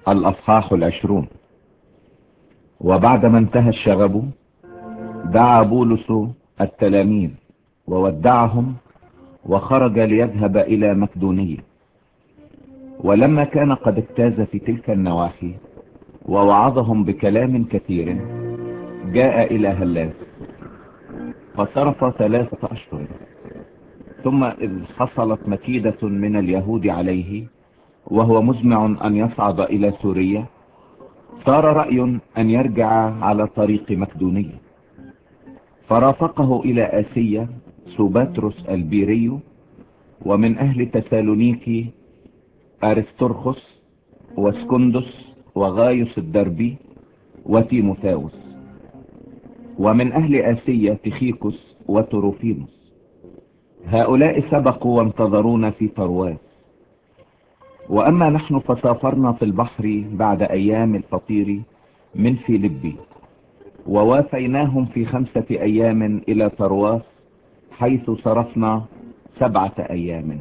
الأصحاح 20. وبعدما انتهى الشغب دعا بولس التلاميذ وودعهم وخرج ليذهب إلى مقدونية. ولما كان قد اجتاز في تلك النواحي ووعظهم بكلام كثير جاء إلى هلاس، فصرف 3 أشهر. ثم إذ حصلت مكيدة من اليهود عليه وهو مزمع أن يصعد إلى سوريا، صار رأي أن يرجع على طريق مقدونية. فرافقه إلى آسيا سوباتروس البيري، ومن أهل تسالونيكي أرسترخس واسكندس وغايوس الدربي وتيموثاوس، ومن أهل آسيا تخيكوس وتروفيموس. هؤلاء سبقوا وانتظرونا في طرواس. وأما نحن فسافرنا في البحر بعد أيام الفطير من فيلبي، ووافيناهم في 5 أيام إلى طرواس، حيث صرفنا 7 أيام.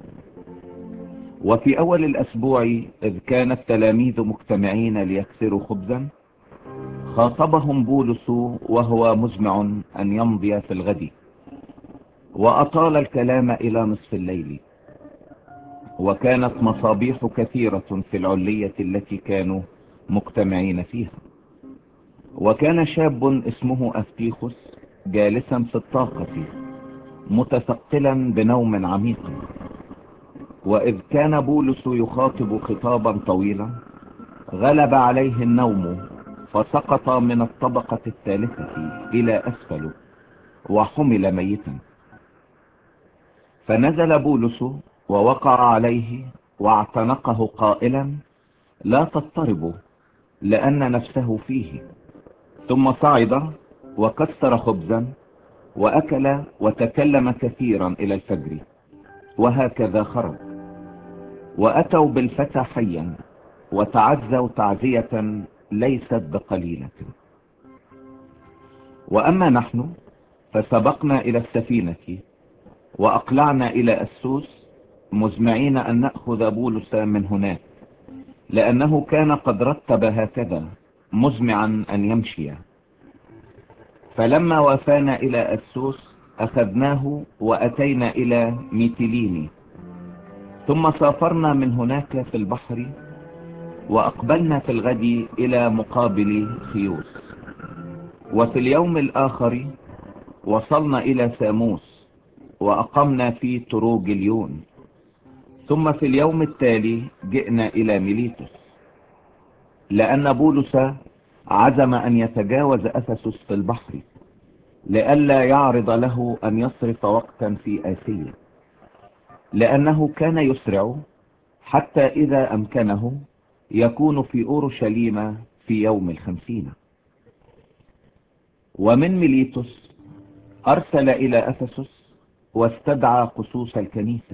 وفي أول الأسبوع إذ كان التلاميذ مجتمعين ليكسروا خبزا، خاطبهم بولس وهو مزمع أن يمضي في الغد، وأطال الكلام إلى نصف الليل. وكانت مصابيح كثيرة في العلية التي كانوا مجتمعين فيها. وكان شاب اسمه أفتيخوس جالسا في الطاقة متثقلا بنوم عميق. وإذ كان بولس يخاطب خطابا طويلا غلب عليه النوم، فسقط من الطبقة 3 إلى أسفل وحمل ميتا. فنزل بولس ووقع عليه واعتنقه قائلا: لا تضطربوا، لأن نفسه فيه. ثم صعد وكسر خبزا وأكل وتكلم كثيرا إلى الفجر. وهكذا خرج. وأتوا بالفتى حيا وتعزوا تعزية ليست بقليلة. وأما نحن فسبقنا إلى السفينة وأقلعنا إلى أسوس، مزمعين أن نأخذ بولس من هناك، لأنه كان قد رتب هكذا مزمعا أن يمشي. فلما وافانا إلى أسوس أخذناه وأتينا إلى ميتيليني، ثم سافرنا من هناك في البحر، وأقبلنا في الغد إلى مقابل خيوس. وفي اليوم الآخر وصلنا إلى ساموس وأقمنا في تروجليون. ثم في اليوم التالي جئنا إلى ميليتوس، لأن بولس عزم أن يتجاوز أفسس في البحر، لئلا يعرض له أن يصرف وقتا في آسيا، لأنه كان يسرع حتى إذا أمكنه يكون في أورشليم في يوم 50. ومن ميليتوس أرسل إلى أفسس واستدعى قصوص الكنيسة.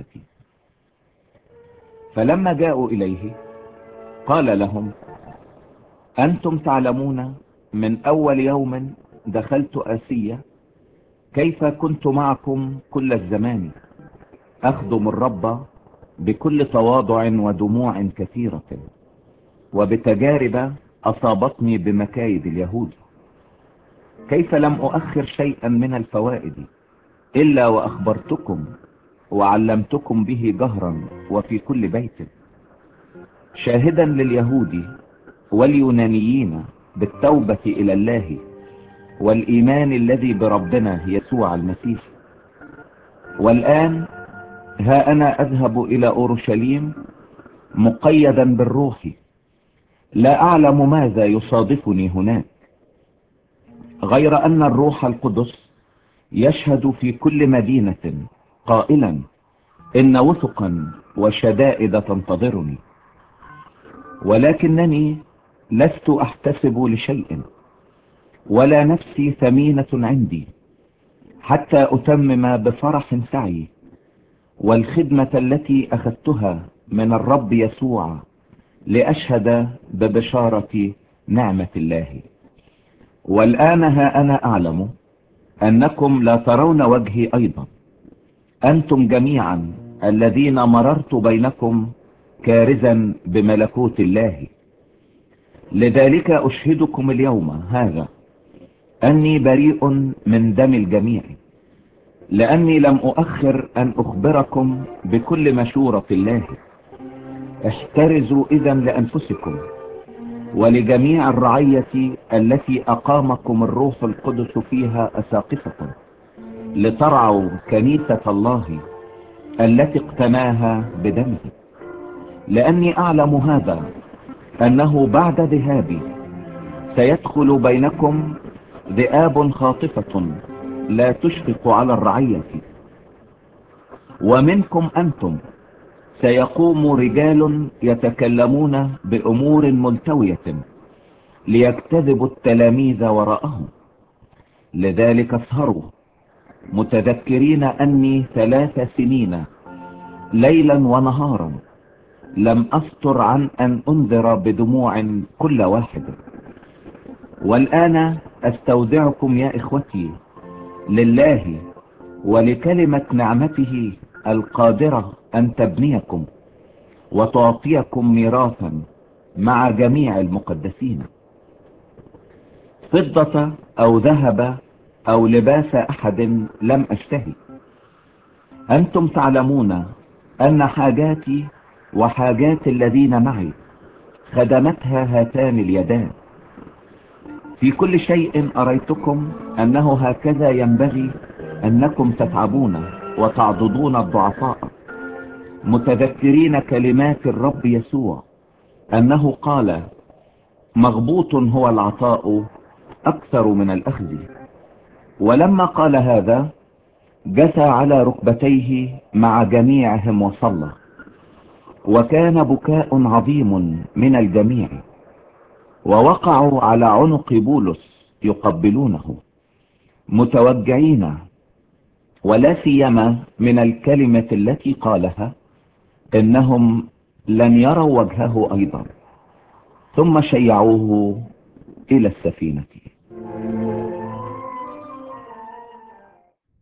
فلما جاءوا إليه قال لهم: أنتم تعلمون من أول يوم دخلت آسيا كيف كنت معكم كل الزمان أخدم الرب بكل تواضع ودموع كثيرة، وبتجارب أصابتني بمكايد اليهود، كيف لم أؤخر شيئا من الفوائد إلا وأخبرتكم وعلمتكم به جهرا وفي كل بيت، شاهدا لليهود واليونانيين بالتوبة إلى الله والإيمان الذي بربنا يسوع المسيح. والآن ها أنا أذهب إلى أورشليم مقيدا بالروح، لا أعلم ماذا يصادفني هناك، غير أن الروح القدس يشهد في كل مدينة قائلا إن وثقا وشدائد تنتظرني. ولكنني لست أحتسب لشيء، ولا نفسي ثمينة عندي، حتى أتمم بفرح سعي والخدمة التي أخذتها من الرب يسوع لأشهد ببشارة نعمة الله. والآن ها أنا أعلم أنكم لا ترون وجهي أيضا، أنتم جميعا الذين مررت بينكم كارزا بملكوت الله. لذلك أشهدكم اليوم هذا أني بريء من دم الجميع، لأني لم أؤخر أن أخبركم بكل مشورة الله. احترزوا إذن لأنفسكم ولجميع الرعية التي أقامكم الروح القدس فيها أساقفة، لترعوا كنيسة الله التي اقتناها بدمه. لأني أعلم هذا، أنه بعد ذهابي سيدخل بينكم ذئاب خاطفة لا تشفق على الرعية، ومنكم أنتم سيقوم رجال يتكلمون بأمور ملتوية ليجتذبوا التلاميذ وراءهم. لذلك اسهروا متذكرين أني 3 سنين ليلا ونهارا لم أفتر عن أن أنذر بدموع كل واحد. والآن أستودعكم يا إخوتي لله ولكلمة نعمته القادرة أن تبنيكم وتعطيكم ميراثا مع جميع المقدسين. فضة أو ذهب أو لباس أحد لم أشتهي. أنتم تعلمون أن حاجاتي وحاجات الذين معي خدمتها هاتان اليدان. في كل شيء أريتكم أنه هكذا ينبغي أنكم تتعبون وتعضدون الضعفاء، متذكرين كلمات الرب يسوع أنه قال: مغبوط هو العطاء أكثر من الأخذ. ولما قال هذا جثى على ركبتيه مع جميعهم وصلى، وكان بكاء عظيم من الجميع، ووقعوا على عنق بولس يقبلونه متوجعين، ولا سيما من الكلمة التي قالها إنهم لن يروا وجهه أيضا. ثم شيعوه إلى السفينة.